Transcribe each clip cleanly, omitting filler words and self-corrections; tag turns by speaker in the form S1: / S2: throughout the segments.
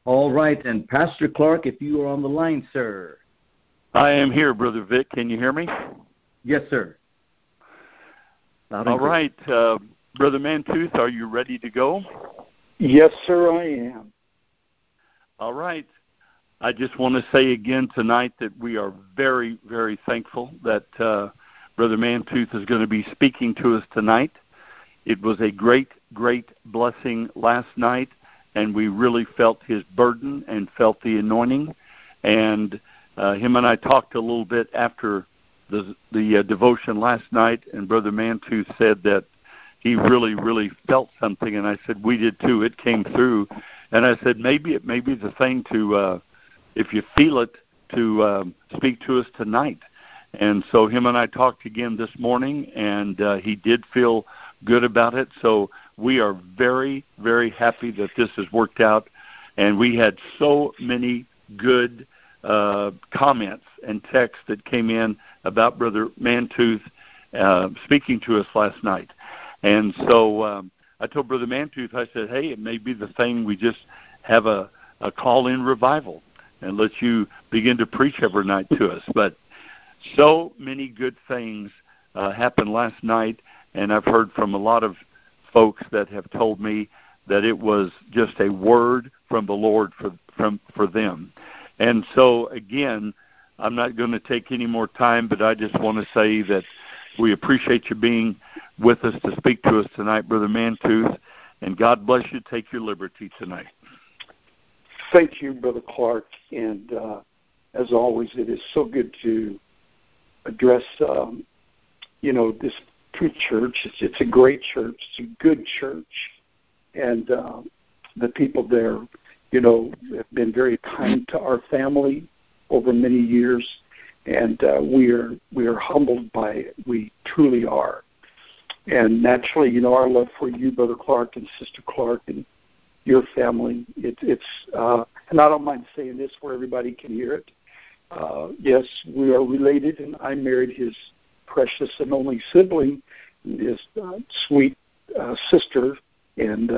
S1: All right, and Pastor Clark, if you are on the line, sir.
S2: I am here, Brother Vic. Can you hear me?
S1: Yes, sir.
S2: All right. Brother Mantooth, are you ready to go?
S3: Yes, sir, I am.
S2: All right. I just want to say again tonight that we are very, very thankful that Brother Mantooth is going to be speaking to us tonight. It was a great, great blessing last night, and we really felt his burden and felt the anointing. And him and I talked a little bit after the devotion last night, and Brother Mantooth said that he really, really felt something, and I said, we did too. It came through. And I said, maybe it may be the thing to, if you feel it, to speak to us tonight. And so him and I talked again this morning, and he did feel good about it. So we are very, very happy that this has worked out. And we had so many good comments and texts that came in about Brother Mantooth speaking to us last night. And so I told Brother Mantooth, I said, hey, it may be the thing we just have a call-in revival and let you begin to preach every night to us. But so many good things happened last night, and I've heard from a lot of folks that have told me that it was just a word from the Lord for them. And so, again, I'm not going to take any more time, but I just want to say that we appreciate you being with us to speak to us tonight, Brother Mantooth, and God bless you. Take your liberty tonight.
S3: Thank you, Brother Clark, and as always, it is so good to address, this pre-church. It's a great church. It's a good church, and the people there, have been very kind to our family over many years, and we are humbled by it. We truly are. And naturally, our love for you, Brother Clark, and Sister Clark, and your family, it's and I don't mind saying this where everybody can hear it. Yes, we are related, and I married his precious and only sibling, his sweet sister, and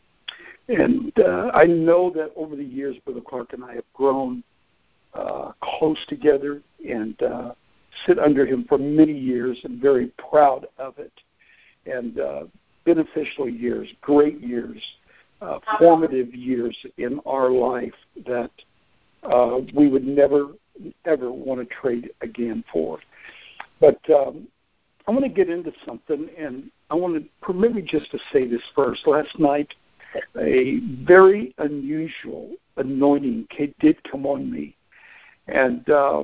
S3: I know that over the years, Brother Clark and I have grown close together and sit under him for many years, and very proud of it. And beneficial years, great years, formative years in our life that we would never, ever want to trade again for. But I want to get into something, and I want to permit me just to say this first. Last night, a very unusual anointing did come on me. And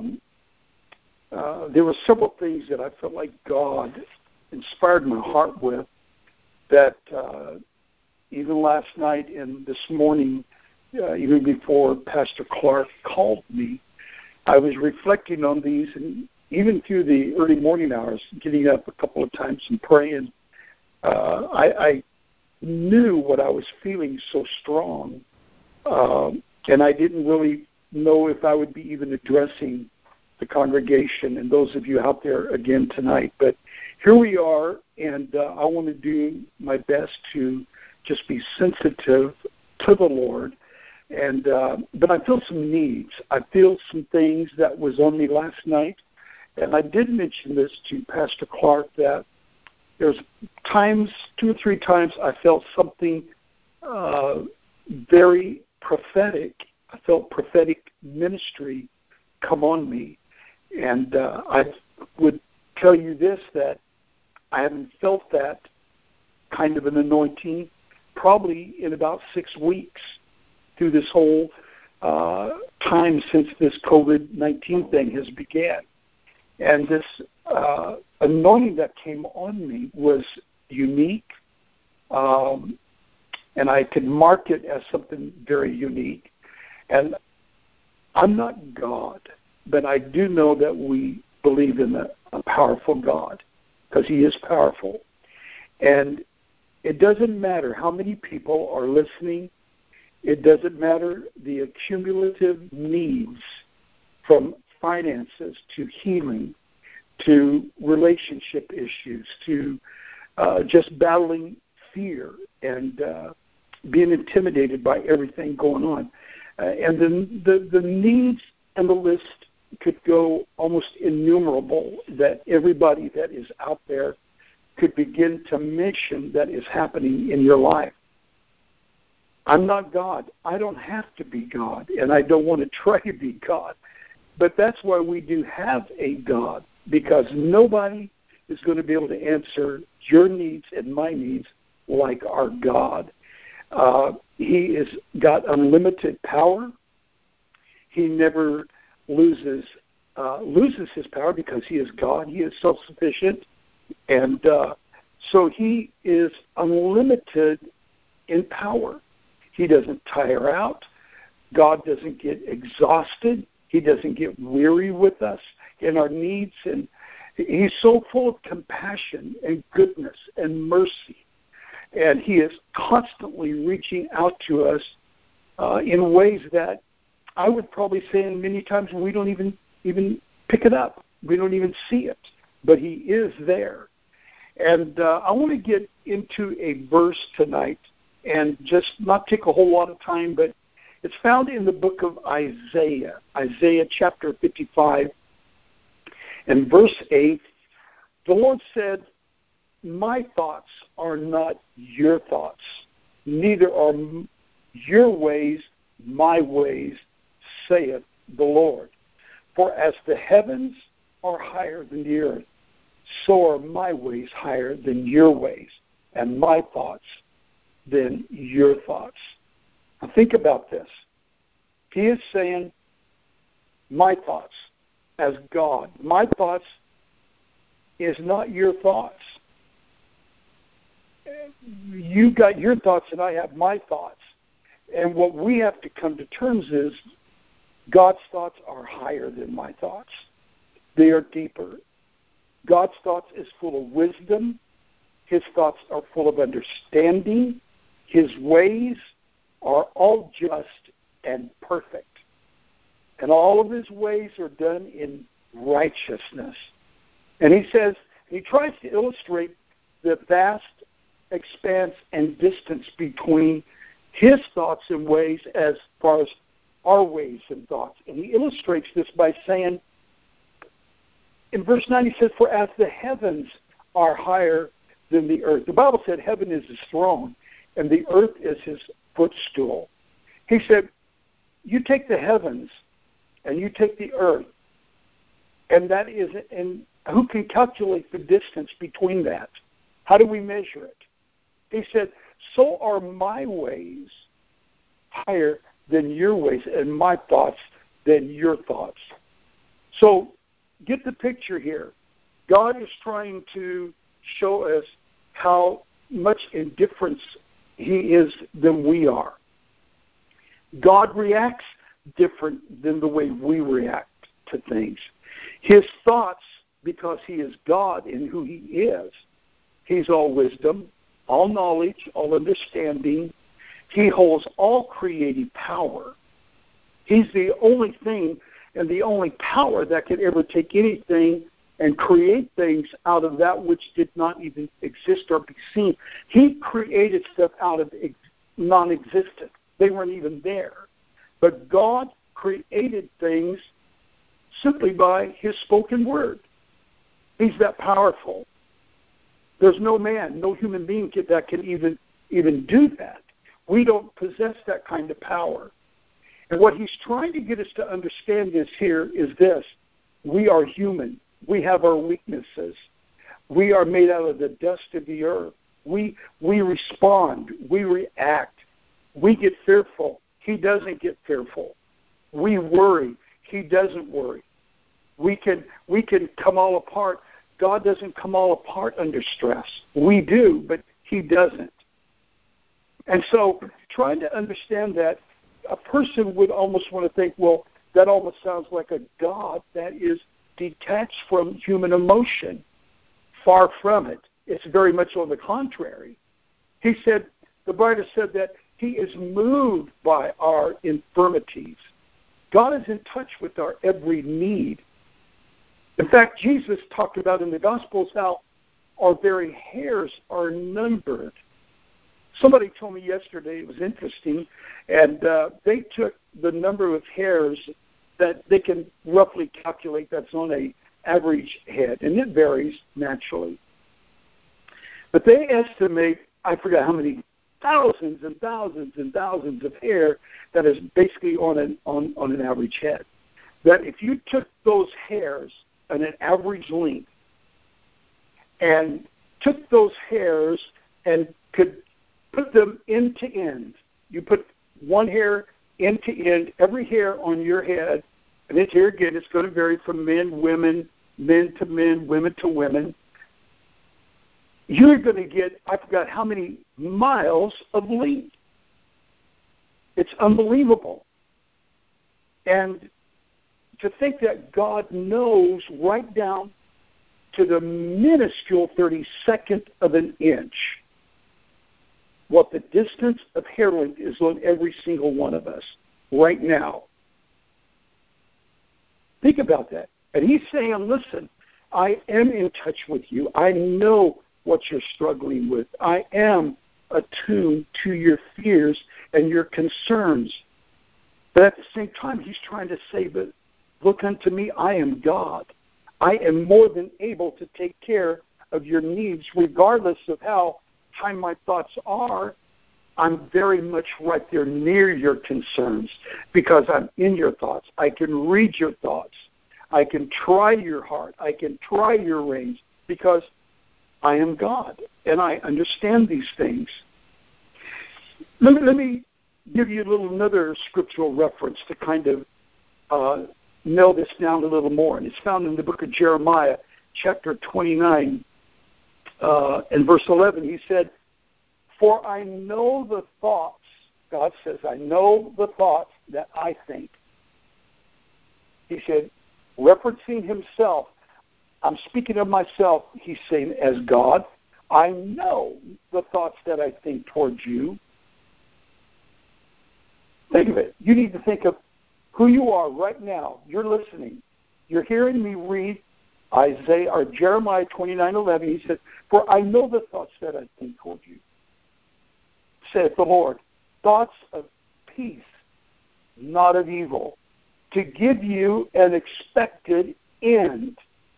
S3: there were several things that I felt like God inspired my heart with that even last night and this morning, even before Pastor Clark called me, I was reflecting on these, and even through the early morning hours, getting up a couple of times and praying, I knew what I was feeling so strong, and I didn't really know if I would be even addressing the congregation and those of you out there again tonight. But here we are, and I want to do my best to just be sensitive to the Lord. And but I feel some needs. I feel some things that was on me last night. And I did mention this to Pastor Clark, that there's times, 2 or 3 times, I felt something very prophetic. I felt prophetic ministry come on me. And I would tell you this, that I haven't felt that kind of an anointing probably in about 6 weeks through this whole time since this COVID-19 thing has began. And this anointing that came on me was unique, and I could mark it as something very unique. And I'm not God, but I do know that we believe in a powerful God, because he is powerful. And it doesn't matter how many people are listening. It doesn't matter the accumulative needs, from finances to healing to relationship issues to just battling fear and being intimidated by everything going on. And then the needs and the list could go almost innumerable, that everybody that is out there could begin to mention that is happening in your life. I'm not God. I don't have to be God, and I don't want to try to be God. But that's why we do have a God, because nobody is going to be able to answer your needs and my needs like our God. He has got unlimited power. He never loses his power because he is God. He is self-sufficient. And so he is unlimited in power. He doesn't tire out. God doesn't get exhausted. He doesn't get weary with us in our needs. And he's so full of compassion and goodness and mercy. And he is constantly reaching out to us in ways that I would probably say in many times we don't even pick it up. We don't even see it. But he is there. And I want to get into a verse tonight and just not take a whole lot of time, but it's found in the book of Isaiah, Isaiah chapter 55 and verse 8. The Lord said, "My thoughts are not your thoughts, neither are your ways my ways, saith the Lord. For as the heavens are higher than the earth, so are my ways higher than your ways, and my thoughts than your thoughts." Now think about this. He is saying, my thoughts as God. My thoughts is not your thoughts. You got your thoughts and I have my thoughts. And what we have to come to terms is God's thoughts are higher than my thoughts. They are deeper. God's thoughts is full of wisdom. His thoughts are full of understanding. His ways are all just and perfect. And all of his ways are done in righteousness. And he says, he tries to illustrate the vast expanse and distance between his thoughts and ways as far as our ways and thoughts. And he illustrates this by saying, in verse 9 he says, "For as the heavens are higher than the earth." The Bible said heaven is his throne and the earth is his footstool. He said, you take the heavens and you take the earth, and that is, and who can calculate the distance between that? How do we measure it? He said, so are my ways higher than your ways, and my thoughts than your thoughts. So get the picture here. God is trying to show us how much in difference he is than we are. God reacts different than the way we react to things. His thoughts, because he is God in who he is, he's all wisdom, all knowledge, all understanding. He holds all creative power. He's the only thing and the only power that could ever take anything and create things out of that which did not even exist or be seen. He created stuff out of non-existent. They weren't even there. But God created things simply by his spoken word. He's that powerful. There's no man, no human being that can even do that. We don't possess that kind of power. And what he's trying to get us to understand is this. We are human. We have our weaknesses. We are made out of the dust of the earth. We respond. We react. We get fearful. He doesn't get fearful. We worry. He doesn't worry. We can come all apart. God doesn't come all apart under stress. We do, but he doesn't. And so trying to understand that, a person would almost want to think, well, that almost sounds like a God that is detached from human emotion. Far from it. It's very much on the contrary. He said, the writer said that he is moved by our infirmities. God is in touch with our every need. In fact, Jesus talked about in the Gospels how our very hairs are numbered. Somebody told me yesterday, it was interesting, and they took the number of hairs that they can roughly calculate that's on a average head, and it varies naturally. But they estimate, I forgot how many, thousands and thousands and thousands of hair that is basically on an average head. That if you took those hairs at an average length and took those hairs and could put them end to end, you put one hair end to end, every hair on your head, and it's here again, it's going to vary from men, women, men to men, women to women. You're going to get, I forgot how many miles of length. It's unbelievable. And to think that God knows right down to the minuscule 32nd of an inch what the distance of hair length is on every single one of us right now. Think about that. And he's saying, listen, I am in touch with you. I know what you're struggling with. I am attuned to your fears and your concerns. But at the same time, he's trying to say, but look unto me, I am God. I am more than able to take care of your needs, regardless of how high my thoughts are. I'm very much right there near your concerns because I'm in your thoughts. I can read your thoughts. I can try your heart. I can try your reins because I am God, and I understand these things. Let me give you another scriptural reference to kind of nail this down a little more. And it's found in the book of Jeremiah, chapter 29, and verse 11. He said, for I know the thoughts, God says, I know the thoughts that I think. He said, referencing himself, I'm speaking of myself, he's saying, as God, I know the thoughts that I think towards you. Think of it. You need to think of who you are right now. You're listening. You're hearing me read Isaiah or Jeremiah 29:11. He said, for I know the thoughts that I think towards you, saith the Lord, thoughts of peace, not of evil, to give you an expected end.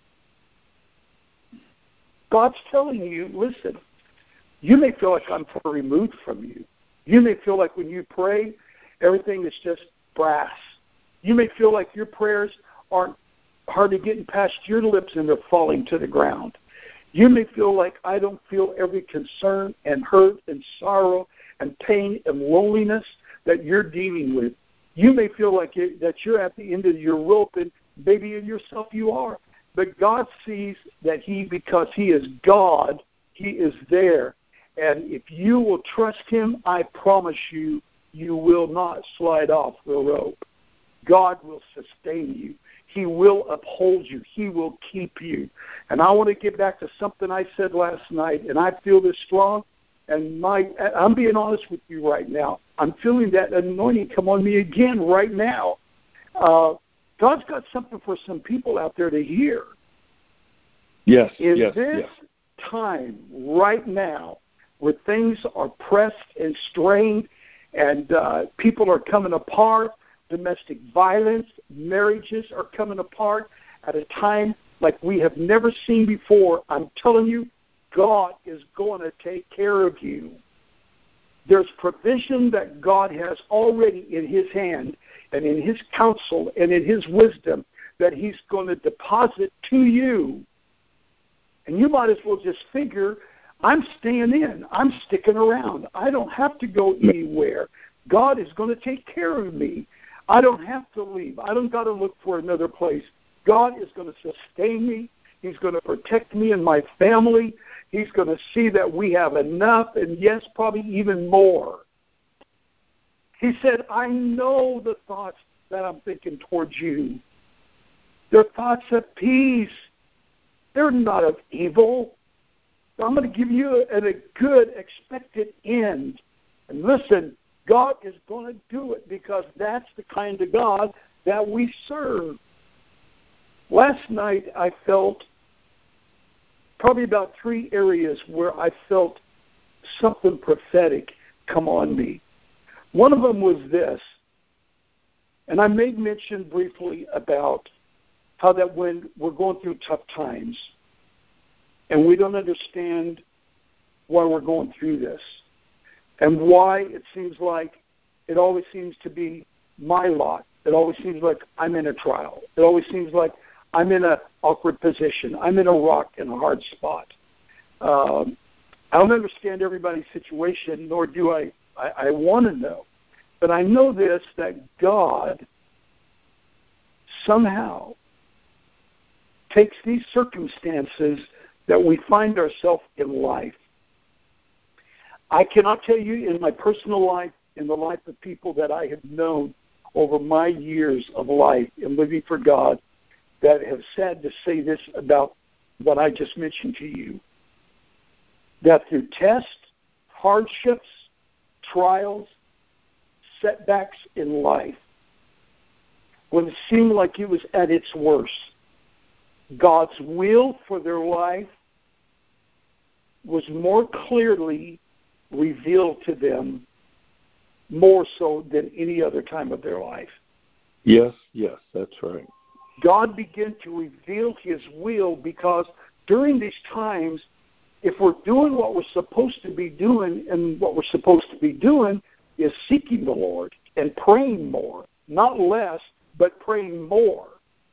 S3: God's telling you, listen, you may feel like I'm far removed from you. You may feel like when you pray, everything is just brass. You may feel like your prayers aren't hardly getting past your lips and they're falling to the ground. You may feel like I don't feel every concern and hurt and sorrow and pain and loneliness that you're dealing with. You may feel like that you're at the end of your rope, and maybe in yourself you are. But God sees that because he is God, he is there. And if you will trust him, I promise you, you will not slide off the rope. God will sustain you. He will uphold you. He will keep you. And I want to get back to something I said last night, and I feel this strong. And I'm being honest with you right now. I'm feeling that anointing come on me again right now. God's got something for some people out there to hear.
S2: Yes,
S3: In this time right now where things are pressed and strained and people are coming apart, domestic violence, marriages are coming apart at a time like we have never seen before, I'm telling you, God is going to take care of you. There's provision that God has already in his hand and in his counsel and in his wisdom that he's going to deposit to you. And you might as well just figure, I'm staying in. I'm sticking around. I don't have to go anywhere. God is going to take care of me. I don't have to leave. I don't got to look for another place. God is going to sustain me. He's going to protect me and my family. He's going to see that we have enough, and yes, probably even more. He said, I know the thoughts that I'm thinking towards you. They're thoughts of peace. They're not of evil. I'm going to give you a good expected end. And listen, God is going to do it because that's the kind of God that we serve. Last night I felt probably about 3 areas where I felt something prophetic come on me. One of them was this. And I made mention briefly about how that when we're going through tough times and we don't understand why we're going through this and why it seems like it always seems to be my lot. It always seems like I'm in a trial. It always seems like I'm in an awkward position. I'm in a rock and a hard spot. I don't understand everybody's situation, nor do I want to know. But I know this, that God somehow takes these circumstances that we find ourselves in life. I cannot tell you in my personal life, in the life of people that I have known over my years of life in living for God, that have sad to say this about what I just mentioned to you, that through tests, hardships, trials, setbacks in life, when it seemed like it was at its worst, God's will for their life was more clearly revealed to them, more so than any other time of their life.
S2: Yes, that's right.
S3: God began to reveal his will because during these times, if we're doing what we're supposed to be doing, and what we're supposed to be doing is seeking the Lord and praying more, not less, but praying more,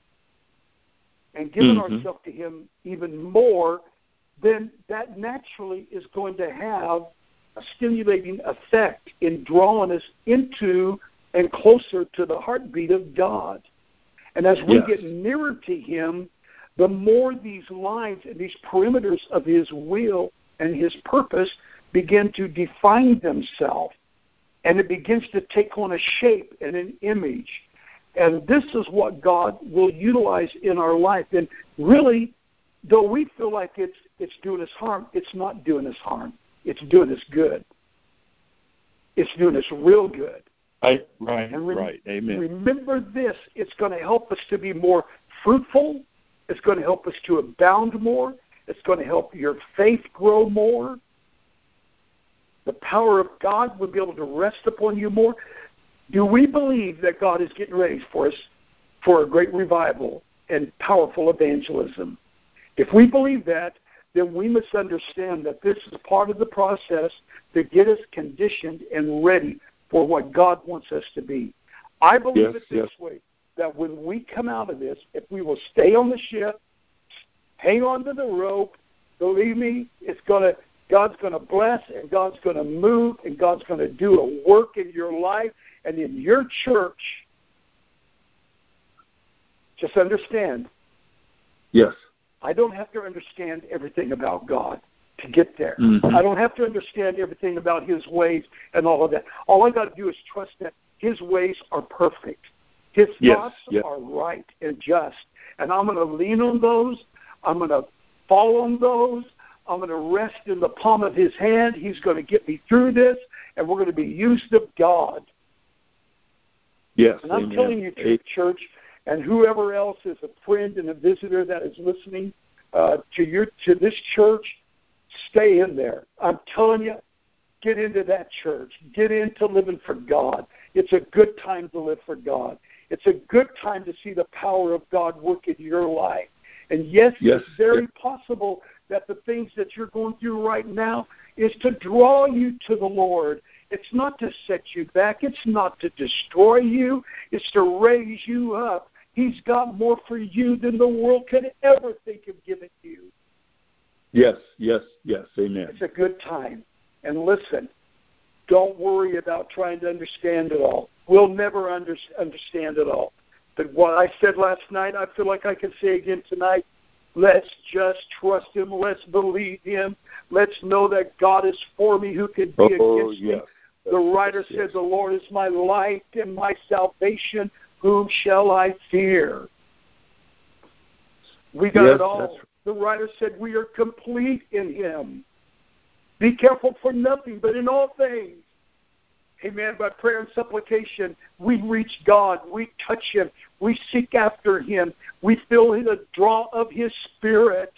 S3: and giving ourselves to him even more, then that naturally is going to have a stimulating effect in drawing us into and closer to the heartbeat of God. And as we get nearer to him, the more these lines and these perimeters of his will and his purpose begin to define themselves. And it begins to take on a shape and an image. And this is what God will utilize in our life. And really, though we feel like it's doing us harm, it's not doing us harm. It's doing us good. It's doing us real good.
S2: Right. Amen.
S3: Remember this. It's going to help us to be more fruitful. It's going to help us to abound more. It's going to help your faith grow more. The power of God will be able to rest upon you more. Do we believe that God is getting ready for us for a great revival and powerful evangelism? If we believe that, then we must understand that this is part of the process to get us conditioned and ready for what God wants us to be. I believe it this way, that when we come out of this, if we will stay on the ship, hang on to the rope, believe me, God's going to bless, and God's going to move, and God's going to do a work in your life and in your church. Just understand.
S2: Yes.
S3: I don't have to understand everything about God to get there.
S2: Mm-hmm.
S3: I don't have to understand everything about his ways and all of that. All I got to do is trust that his ways are perfect. His thoughts are right and just. And I'm going to lean on those. I'm going to fall on those. I'm going to rest in the palm of his hand. He's going to get me through this, and we're going to be used of God.
S2: Yes,
S3: and I'm telling you, church, and whoever else is a friend and a visitor that is listening to this church, stay in there. I'm telling you, get into that church. Get into living for God. It's a good time to live for God. It's a good time to see the power of God work in your life. And yes, it's very possible that the things that you're going through right now is to draw you to the Lord. It's not to set you back. It's not to destroy you. It's to raise you up. He's got more for you than the world could ever think of giving you.
S2: Yes. Amen.
S3: It's a good time. And listen, don't worry about trying to understand it all. We'll never understand it all. But what I said last night, I feel like I can say again tonight. Let's just trust him. Let's believe him. Let's know that God is for me. Who could be against me? The writer said, the Lord is my light and my salvation. Whom shall I fear? We got it all. The writer said we are complete in him. Be careful for nothing, but in all things. Amen. By prayer and supplication, we reach God. We touch him. We seek after him. We feel the draw of his Spirit.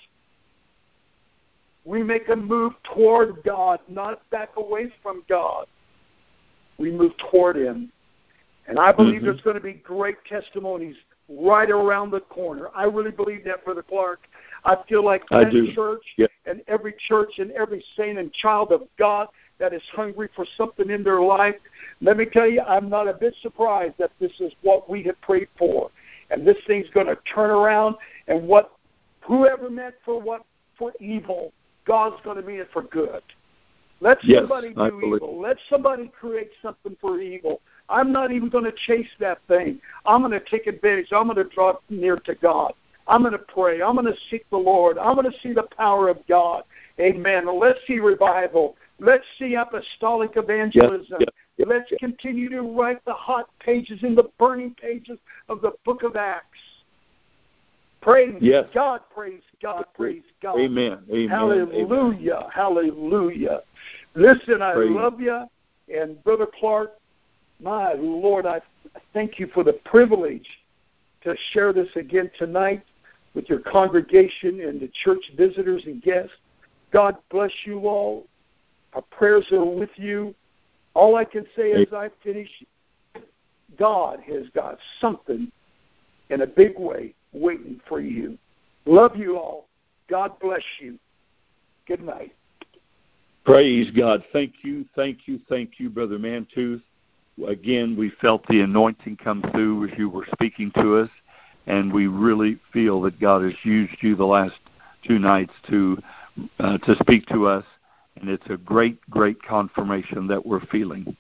S3: We make a move toward God, not back away from God. We move toward him. And I believe there's going to be great testimonies right around the corner. I really believe that, Brother Clark. I feel like that church and every church and every saint and child of God that is hungry for something in their life, let me tell you, I'm not a bit surprised that this is what we have prayed for. And this thing's going to turn around, and what whoever meant for evil, God's going to mean it for good. Let somebody do evil. Let somebody create something for evil. I'm not even going to chase that thing. I'm going to take advantage. I'm going to draw near to God. I'm going to pray. I'm going to seek the Lord. I'm going to see the power of God. Amen. Let's see revival. Let's see apostolic evangelism. Let's continue to write the hot pages and the burning pages of the book of Acts. Praise God, praise God, praise God.
S2: Amen.
S3: Hallelujah, amen. Hallelujah. Listen, I love you. And Brother Clark, my Lord, I thank you for the privilege to share this again tonight with your congregation and the church visitors and guests. God bless you all. Our prayers are with you. All I can say as I finish, God has got something in a big way waiting for you. Love you all. God bless you. Good night.
S2: Praise God. Thank you, Brother Mantooth. Again, we felt the anointing come through as you were speaking to us, and we really feel that God has used you the last 2 nights to speak to us, and it's a great, great confirmation that we're feeling.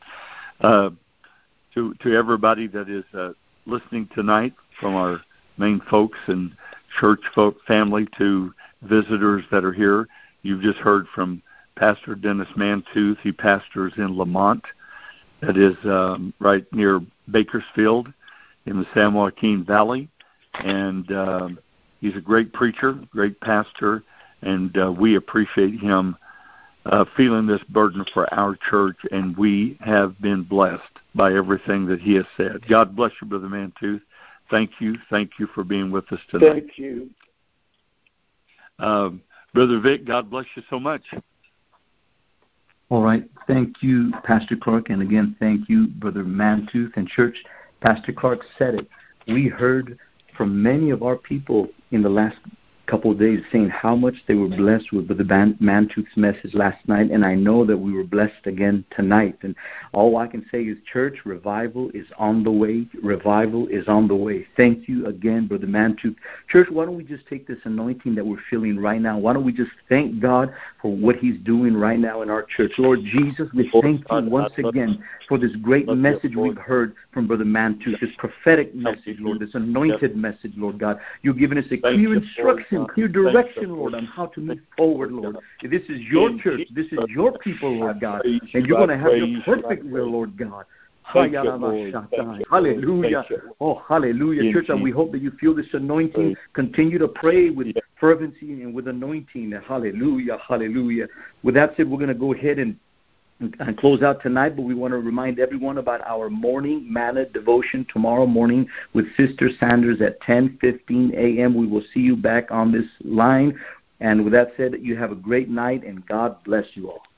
S2: To everybody that is listening tonight, from our main folks and church folk family to visitors that are here, you've just heard from Pastor Dennis Mantooth. He pastors in Lamont, that is right near Bakersfield in the San Joaquin Valley. And he's a great preacher, great pastor, and we appreciate him feeling this burden for our church, and we have been blessed by everything that he has said. God bless you, Brother Mantooth. Thank you for being with us tonight.
S3: Thank you.
S2: Brother Vic, God bless you so much.
S1: All right. Thank you, Pastor Clark. And again, thank you, Brother Mantooth and church. Pastor Clark said it. We heard from many of our people in the last couple of days saying how much they were blessed with Brother Mantooth's message last night, and I know that we were blessed again tonight. And all I can say is, church, revival is on the way. Revival is on the way. Thank you again, Brother Mantooth. Church, why don't we just take this anointing that we're feeling right now? Why don't we just thank God for what he's doing right now in our church? Lord Jesus, we thank you once again for this great message we've heard from Brother Mantooth, this prophetic message, Lord, this anointed message, Lord God. You've given us a clear instruction, clear direction, Lord, on how to move forward, Lord. This is your church. This is your people, Lord God. And you're going to have your perfect will, Lord God. Hallelujah. Oh, hallelujah. Church, and we hope that you feel this anointing. Continue to pray with fervency and with anointing. Hallelujah. Hallelujah. With that said, we're going to go ahead and close out tonight, but we want to remind everyone about our morning manna devotion tomorrow morning with Sister Sanders at 10:15 a.m. We will see you back on this line. And with that said, you have a great night, and God bless you all.